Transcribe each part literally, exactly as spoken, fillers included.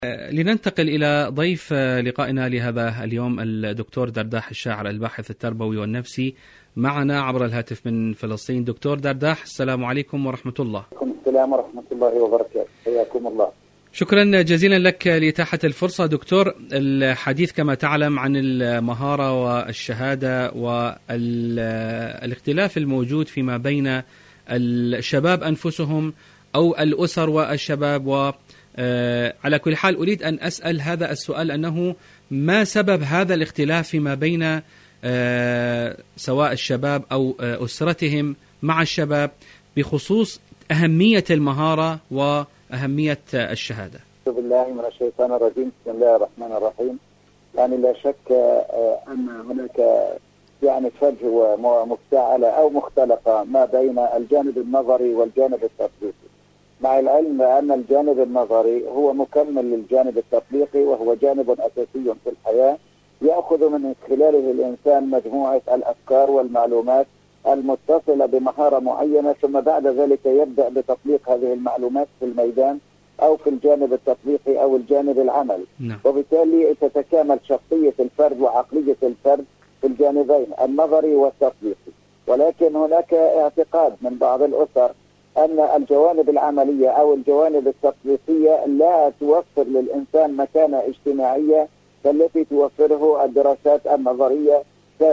لننتقل إلى ضيف لقائنا لهذا اليوم الدكتور درداح الشاعر الباحث التربوي والنفسي معنا عبر الهاتف من فلسطين. دكتور درداح، السلام عليكم ورحمة الله. وعليكم السلام ورحمة الله وبركاته، حياكم الله. شكرا جزيلا لك لإتاحة الفرصة. دكتور، الحديث كما تعلم عن المهارة والشهادة والاختلاف الموجود فيما بين الشباب أنفسهم أو الأسر والشباب، و على كل حال أريد أن أسأل هذا السؤال، أنه ما سبب هذا الاختلاف فيما بين سواء الشباب أو أسرتهم مع الشباب بخصوص أهمية المهارة وأهمية الشهادة؟ أعوذ بالله من الشيطان الرجيم، بسم الله الرحمن الرحيم. يعني لا شك أن هناك يعني فجوة مفتعلة أو مختلقة ما بين الجانب النظري والجانب التطبيقي، مع العلم بأن الجانب النظري هو مكمل للجانب التطبيقي، وهو جانب أساسي في الحياة يأخذ من خلاله الإنسان مجموعة الأفكار والمعلومات المتصلة بمهارة معينة، ثم بعد ذلك يبدأ بتطبيق هذه المعلومات في الميدان أو في الجانب التطبيقي أو الجانب العملي. نعم. وبالتالي تتكامل شخصية الفرد وعقلية الفرد في الجانبين النظري والتطبيقي. ولكن هناك اعتقاد من بعض الأسر أن الجوانب العملية أو الجوانب التطبيقية لا توفر للإنسان مكانة اجتماعية كالتي توفره الدراسات النظرية،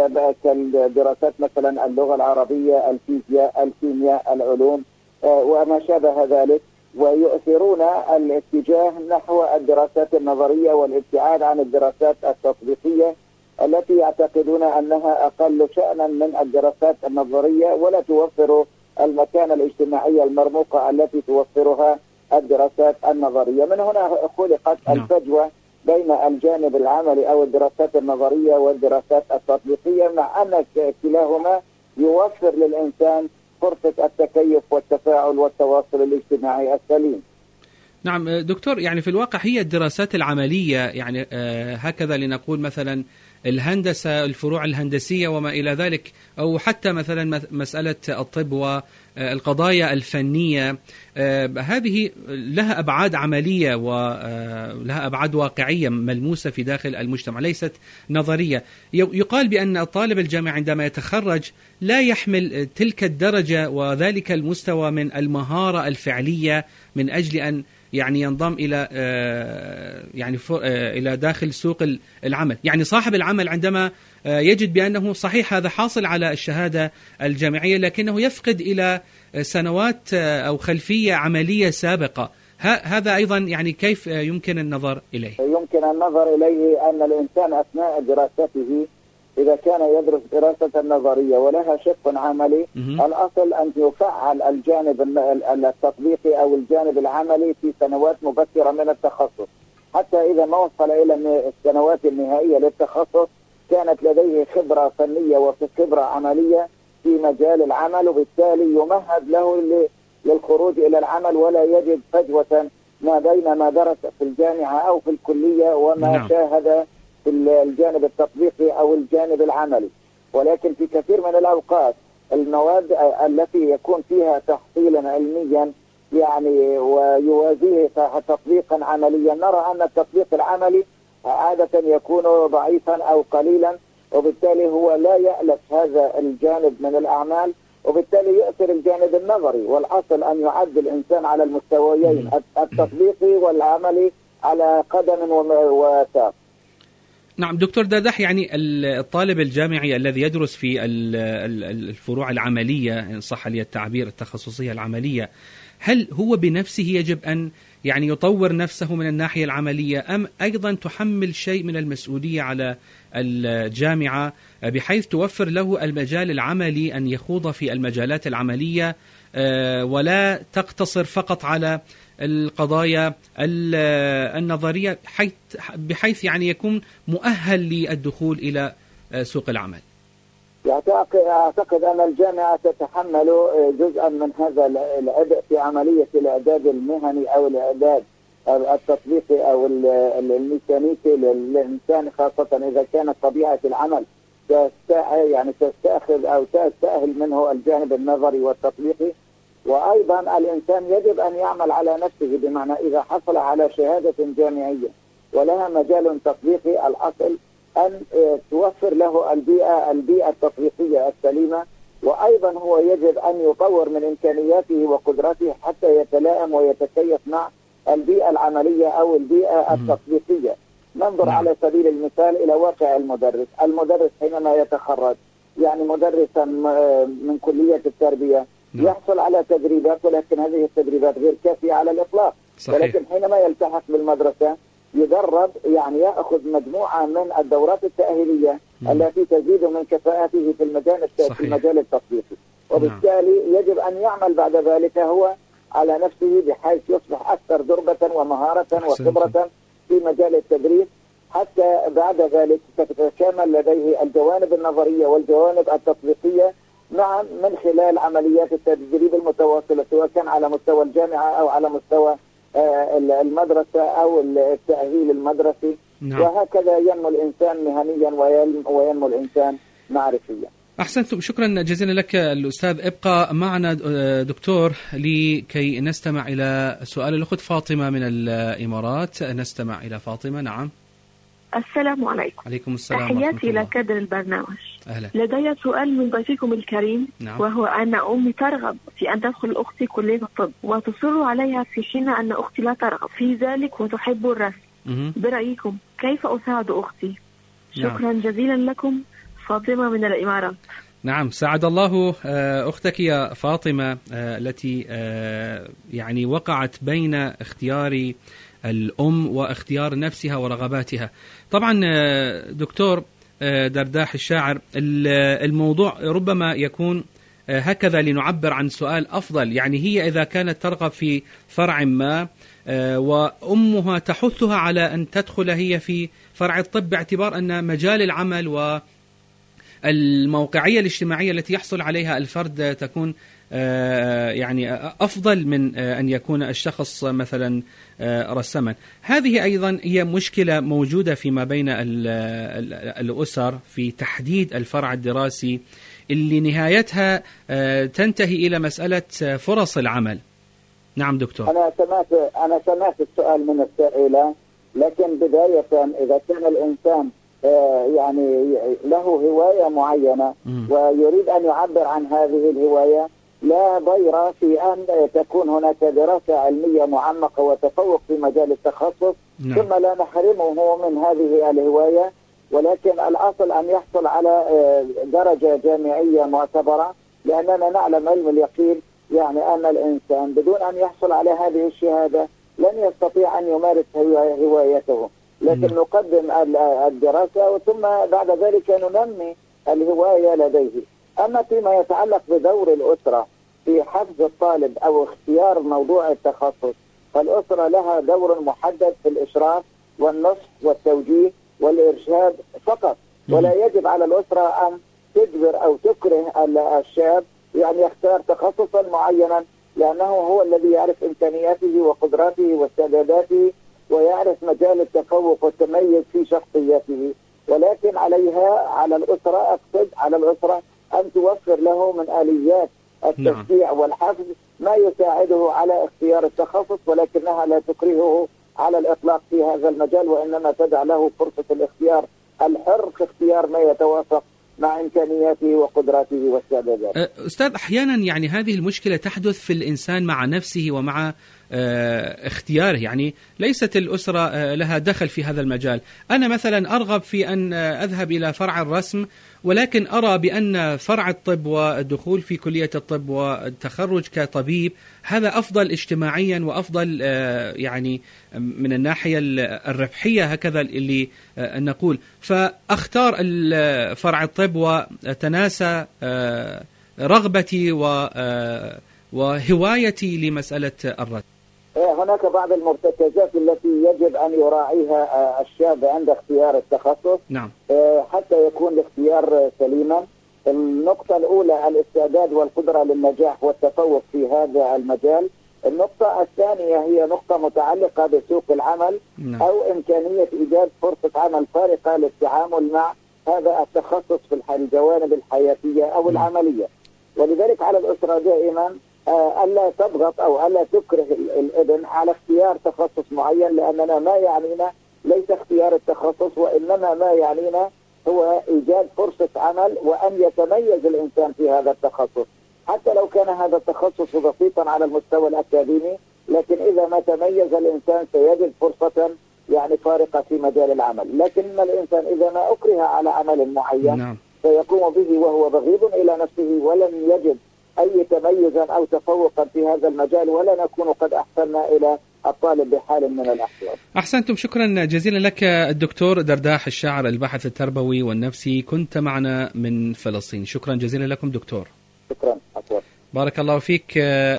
كالدراسات مثلا اللغة العربية، الفيزياء، الكيمياء، العلوم وما شابه ذلك، ويؤثرون الاتجاه نحو الدراسات النظرية والابتعاد عن الدراسات التطبيقية التي يعتقدون أنها أقل شأنا من الدراسات النظرية ولا توفر المكانة الاجتماعية المرموقة التي توفرها الدراسات النظرية. من هنا خلقت الفجوة بين الجانب العملي أو الدراسات النظرية والدراسات التطبيقية، مع أن كلاهما يوفر للإنسان فرصة التكيف والتفاعل والتواصل الاجتماعي السليم. نعم دكتور، يعني في الواقع هي الدراسات العملية، يعني آه هكذا لنقول مثلا الهندسة، الفروع الهندسية وما إلى ذلك، أو حتى مثلا مسألة الطب والقضايا الفنية، هذه لها أبعاد عملية ولها أبعاد واقعية ملموسة في داخل المجتمع، ليست نظرية. يقال بأن الطالب الجامعي عندما يتخرج لا يحمل تلك الدرجة وذلك المستوى من المهارة الفعلية من أجل أن يعني ينضم إلى يعني إلى داخل سوق العمل. يعني صاحب العمل عندما يجد بأنه صحيح هذا حاصل على الشهادة الجامعية، لكنه يفقد إلى سنوات أو خلفية عملية سابقة، هذا أيضا يعني كيف يمكن النظر إليه؟ يمكن النظر إليه أن الإنسان أثناء دراسته إذا كان يدرس دراسة نظرية ولها شق عملي، الأصل أن يفعل الجانب التطبيقي أو الجانب العملي في سنوات مبكرة من التخصص، حتى إذا ما وصل إلى السنوات النهائية للتخصص كانت لديه خبرة فنية وخبرة عملية في مجال العمل، وبالتالي يمهد له للخروج إلى العمل ولا يجد فجوة ما بين ما درس في الجامعة أو في الكلية وما نعم. شاهد في الجانب التطبيقي أو الجانب العملي. ولكن في كثير من الأوقات المواد التي يكون فيها تحصيلا علميا يعني ويوازيه تطبيقا عمليا، نرى أن التطبيق العملي عادة يكون ضعيفا أو قليلا، وبالتالي هو لا يألف هذا الجانب من الأعمال، وبالتالي يؤثر الجانب النظري. والأصل أن يعد الإنسان على المستويين التطبيقي والعملي على قدم وساق. نعم دكتور درداح، يعني الطالب الجامعي الذي يدرس في الفروع العملية إن صح لي التعبير التخصصية العملية، هل هو بنفسه يجب أن يعني يطور نفسه من الناحية العملية، أم أيضا تحمل شيء من المسؤولية على الجامعة بحيث توفر له المجال العملي أن يخوض في المجالات العملية ولا تقتصر فقط على القضايا النظرية بحيث يعني يكون مؤهل للدخول إلى سوق العمل؟ أعتقد أن الجامعة تتحمل جزءا من هذا العبء في عملية الإعداد المهني أو الإعداد التطبيقي أو الميكانيكي للإنسان، خاصة إذا كانت طبيعة العمل يعني تستأخذ أو تستأهل منه الجانب النظري والتطبيقي. وأيضا الإنسان يجب أن يعمل على نفسه، بمعنى إذا حصل على شهادة جامعية ولها مجال تطبيقي، الأصل أن توفر له البيئة البيئة التطبيقية السليمة، وأيضا هو يجب أن يطور من إمكانياته وقدراته حتى يتلائم ويتكيف مع البيئة العملية أو البيئة التطبيقية. ننظر نعم. على سبيل المثال إلى واقع المدرس. المدرس حينما يتخرج يعني مدرسا من كلية التربية نعم. يحصل على تدريبات، ولكن هذه التدريبات غير كافية على الإطلاق. صحيح. ولكن حينما يلتحق بالمدرسة يدرب، يعني يأخذ مجموعة من الدورات التأهيلية مم. التي تزيد من كفاءته في المجال في المجال التطبيقي، وبالتالي نعم. يجب أن يعمل بعد ذلك هو على نفسه بحيث يصبح أكثر دربة ومهارة وخبرة في مجال التدريس، حتى بعد ذلك تتكامل لديه الجوانب النظرية والجوانب التطبيقية معا من خلال عمليات التدريب المتواصلة، سواء كان على مستوى الجامعة أو على مستوى المدرسة أو التأهيل المدرسي. نعم. وهكذا ينمو الإنسان مهنيا وينمو الإنسان معرفيا. أحسنتم، شكرا جزيلا لك الأستاذ. ابقى معنا دكتور لكي نستمع إلى سؤال الأخت فاطمة من الإمارات. نستمع إلى فاطمة. نعم. السلام عليكم. عليكم السلام. تحياتي إلى كادر البرنامج. أهلا. لدي سؤال من ضيفكم الكريم. نعم. وهو أن أمي ترغب في أن تدخل أختي كلية الطب، وتصر عليها في حين أن أختي لا ترغب في ذلك وتحب الرسم. م- برأيكم كيف أساعد أختي؟ شكرا نعم. جزيلا لكم. فاطمة من الإمارات. نعم، سعد الله أختك يا فاطمة التي يعني وقعت بين اختيار الأم واختيار نفسها ورغباتها. طبعا دكتور درداح الشاعر، الموضوع ربما يكون هكذا لنعبر عن سؤال أفضل. يعني هي إذا كانت ترغب في فرع ما وأمها تحثها على أن تدخل هي في فرع الطب، باعتبار أن مجال العمل و الموقعية الاجتماعية التي يحصل عليها الفرد تكون يعني أفضل من أن يكون الشخص مثلا رسما. هذه أيضا هي مشكلة موجودة فيما بين الأسر في تحديد الفرع الدراسي اللي نهايتها تنتهي إلى مسألة فرص العمل. نعم دكتور. أنا سمعت أنا سمعت السؤال من السائلة، لكن بداية إذا كان الإنسان يعني له هواية معينة ويريد أن يعبر عن هذه الهواية، لا ضير في أن تكون هناك دراسة علمية معمقة وتفوق في مجال التخصص. نعم. ثم لا نحرمه من هذه الهواية، ولكن الأصل أن يحصل على درجة جامعية معتبرة، لأننا نعلم علم اليقين يعني أن الإنسان بدون أن يحصل على هذه الشهادة لن يستطيع أن يمارس هوايته. لكن نقدم الدراسة ثم بعد ذلك ننمي الهواية لديه. أما فيما يتعلق بدور الأسرة في حفز الطالب أو اختيار موضوع التخصص، فالأسرة لها دور محدد في الإشراف والنصح والتوجيه والإرشاد فقط، ولا يجب على الأسرة أن تجبر أو تكره الشاب يعني يختار تخصصا معينا، لأنه هو الذي يعرف إمكانياته وقدراته واستعداداته ويعرف مجال التفوق والتميز في شخصيته. ولكن عليها على الأسرة أقصد على الأسرة أن توفر له من آليات التشجيع والحفز ما يساعده على اختيار التخصص، ولكنها لا تكرهه على الإطلاق في هذا المجال، وإنما تدع له فرصة الاختيار الحر في اختيار ما يتوافق مع إمكانياته وقدراته واستعداداته. أستاذ، أحيانا يعني هذه المشكلة تحدث في الإنسان مع نفسه ومع اختياره، يعني ليست الأسرة لها دخل في هذا المجال. أنا مثلا أرغب في أن أذهب إلى فرع الرسم، ولكن أرى بأن فرع الطب والدخول في كلية الطب والتخرج كطبيب هذا أفضل اجتماعيا وأفضل يعني من الناحية الربحية، هكذا اللي نقول، فأختار فرع الطب وتناسى رغبتي وهوايتي لمسألة الرسم. هناك بعض المرتكزات التي يجب أن يراعيها الشاب عند اختيار التخصص. نعم. حتى يكون الاختيار سليما. النقطة الأولى الاستعداد والقدرة للنجاح والتفوق في هذا المجال. النقطة الثانية هي نقطة متعلقة بسوق العمل. نعم. أو إمكانية إيجاد فرصة عمل فارقة للتعامل مع هذا التخصص في الجوانب الحياتية أو نعم. العملية. ولذلك على الأسرة دائما ألا تضغط أو ألا تكره الابن على اختيار تخصص معين، لأننا ما يعنينا ليس اختيار التخصص، وإنما ما يعنينا هو إيجاد فرصة عمل وأن يتميز الإنسان في هذا التخصص، حتى لو كان هذا التخصص بسيطا على المستوى الأكاديمي، لكن إذا ما تميز الإنسان سيجد فرصة يعني فارقة في مجال العمل. لكن الإنسان إذا ما أكره على عمل معين نعم. سيقوم به وهو بغيض إلى نفسه ولن يجد أي تميزا أو تفوقا في هذا المجال، ولا نكون قد أحسننا إلى الطالب بحال من الأحوال. أحسنتم، شكرا جزيلا لك الدكتور درداح الشاعر الباحث التربوي والنفسي، كنت معنا من فلسطين. شكرا جزيلا لكم دكتور. شكرا. أكبر. بارك الله فيك.